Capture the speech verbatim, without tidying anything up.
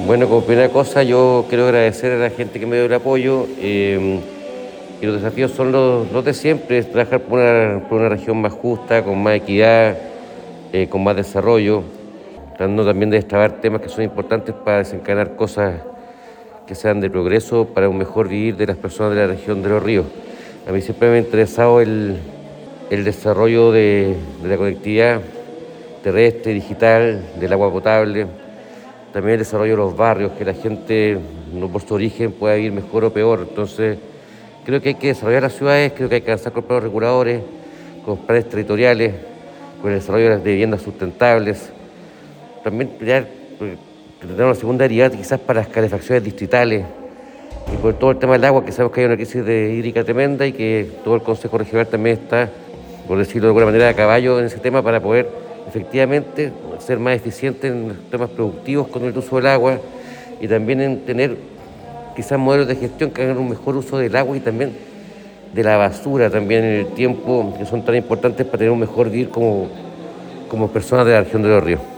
Bueno, como primera cosa, yo quiero agradecer a la gente que me dio el apoyo. Eh, y los desafíos son los, los de siempre, es trabajar por una, por una región más justa, con más equidad, eh, con más desarrollo, tratando también de destrabar temas que son importantes para desencadenar cosas que sean de progreso para un mejor vivir de las personas de la región de Los Ríos. A mí siempre me ha interesado el, el desarrollo de, de la conectividad terrestre, digital, del agua potable, también el desarrollo de los barrios, que la gente, no por su origen, pueda vivir mejor o peor. Entonces, creo que hay que desarrollar las ciudades, creo que hay que avanzar con planes reguladores, con planes territoriales, con el desarrollo de las viviendas sustentables. También crear, eh, tener una segunda derivada quizás para las calefacciones distritales y por todo el tema del agua, que sabemos que hay una crisis de hídrica tremenda y que todo el Consejo Regional también está, por decirlo de alguna manera, a caballo en ese tema para poder efectivamente ser más eficiente en los temas productivos con el uso del agua y también en tener quizás modelos de gestión que hagan un mejor uso del agua y también de la basura también en el tiempo, que son tan importantes para tener un mejor vivir como, como personas de la región de Los Ríos.